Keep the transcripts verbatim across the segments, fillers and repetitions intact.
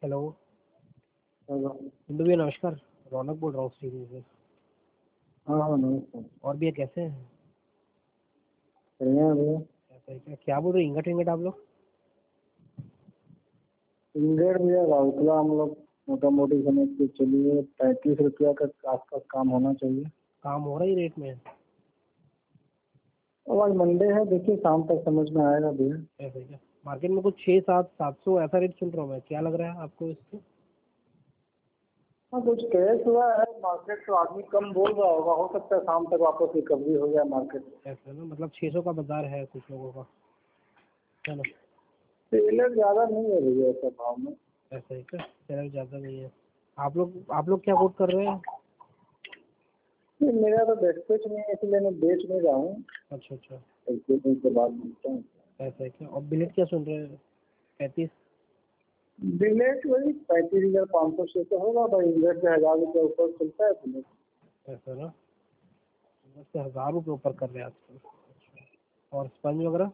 Hello. Hello. Hindu भैया नमस्कार, रौनक बोल रहा हूँ स्टूडियो से। हाँ हाँ नमस्कार। और भैया कैसे हैं? बढ़िया है भैया। ऐसा है क्या? क्या बोल रहे हैं, इंगट विंगट आप लोग? इंगेट भैया राउरकेला हम लोग मोटा मोटी समझ के चलिए पैंतीस रुपया का आसपास काम होना चाहिए। काम हो रहा ही रेट में? और आज मंडे है, देखिए शाम तक समझ में आएगा भैया। ऐसा है क्या? मार्केट में कुछ छः सात सात सौ ऐसा रेट सुन रहा हूँ मैं, क्या लग रहा है आपको इससे? हाँ कुछ कैश हुआ है मार्केट, तो आदमी कम बोल रहा होगा, हो सकता है शाम तक वापस रिकवरी हो जाए मार्केट। ऐसा है ना, मतलब छः सौ का बाजार है कुछ लोगों का, है ना? सेलर ज़्यादा नहीं है भैया ऐसा भाव में। ऐसा है क्या? सेलर ज़्यादा नहीं है। आप लोग आप लोग क्या कोट कर रहे हैं? नहीं, मेरा तो बेस्टेज नहीं है इसलिए मैं बेच नहीं रहा हूँ। अच्छा अच्छा, एक दो दिन के बाद मिलता हूँ। ऐसा है क्या? और बिलेट क्या सुन रहे हैं? पैंतीस? बिलेट वही पैंतीस हजार पाँच सौ छः सौ होगा भाई, इंगेट से हजार रुपये ऊपर खुलता है बिलेट। ऐसा ना, बस से हज़ार रुपये ऊपर कर रहे हैं आजकल। अच्छा, और स्पंज वगैरह?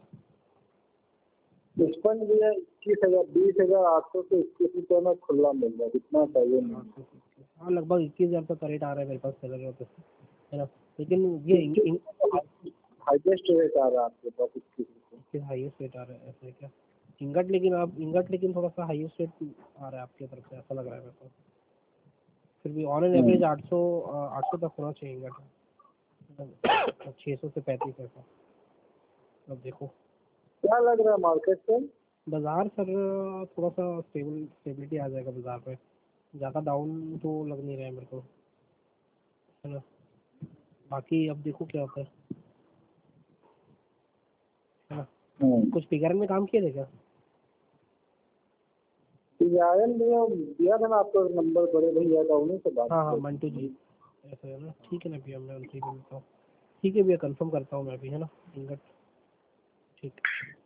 स्पंज भी है इक्कीस हजार बीस हजार आठ सौ से इक्कीस रुपये में खुला मिल रहा है, इतना चाहिए नहीं। हाँ, लगभग इक्कीस हज़ार तक का रेट आ रहा है मेरे पास सेलर में, है ना? लेकिन ये इंग हाईएस्ट रेट आ रहा है आपके पास इक्कीस रुपये। हाईएस्ट रेट आ रहा है, ऐसा है क्या? इंगट लेकिन आप इंगट लेकिन थोड़ा सा हाईएस्ट रेट आ रहा है आपकी तरफ से, ऐसा लग रहा है मेरे को। फिर भी ऑन एन एवरेज आठ सौ आठ सौ तक होना चाहिए इंगट, छः सौ से पैंतीस ऐसा। अब देखो क्या लग रहा है मार्केट से? बाजार सर, थोड़ा सा स्टेबल स्टेबिलिटी आ जाएगा बाजार में, ज़्यादा डाउन तो लग नहीं रहा है मेरे को, है ना? बाकी अब देखो क्या होता है है ना? कुछ फिगर में काम किए थे क्या? आयन भैया दिया था ना आपको नंबर, बड़े भैया का, उन्हीं से बात हाँ हाँ, की। मंटू जी, ऐसा है ना? ठीक है ना भैया, मैं उनसे ही मिलता हूँ। ठीक है भैया, कंफर्म करता हूँ मैं भी, है ना? इंगट, ठीक है।